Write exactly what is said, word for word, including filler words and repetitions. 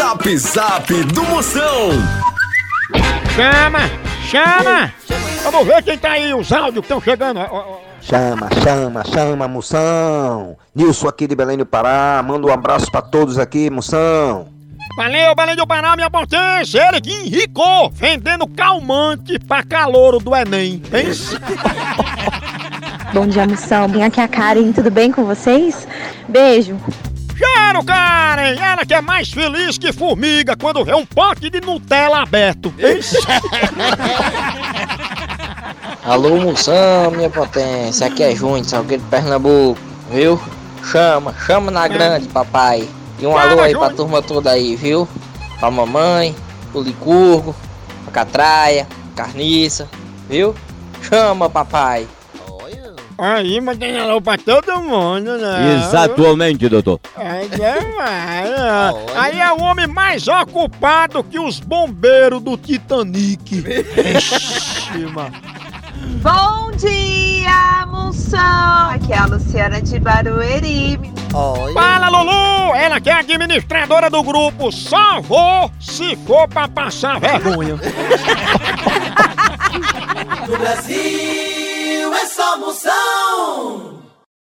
Zap Zap do Moção. Chama, chama. Vamos ver quem tá aí, os áudios que estão chegando. Chama, chama, chama, Moção. Nilson aqui de Belém do Pará. Manda um abraço pra todos aqui, Moção. Valeu, Belém do Pará, minha potência. Ele que enricou vendendo calmante pra calouro do Enem. Pense. Bom dia, Moção. Bem, aqui é a Karen. Tudo bem com vocês? Beijo. Quero, Karen! Ela que é mais feliz que formiga quando vê um pote de Nutella aberto. Pense. Alô, Moção, minha potência. Aqui é Júnior, Salgueiro de Pernambuco. Viu? Chama, chama na grande, papai. E um alô aí pra turma toda aí, viu? Pra mamãe, pro Licurgo, pra Catraia, Carniça, viu? Chama, papai. Aí, mas tem alô pra todo mundo, né? Exatamente, doutor. É demais. Aí é o homem mais ocupado que os bombeiros do Titanic. Ixi, mano. Bom dia, Moção! Aqui é a Luciana de Barueri. Oi. Fala, Lulu! Ela que é administradora do grupo. Só vou se for pra passar vergonha. No Brasil é só Moção.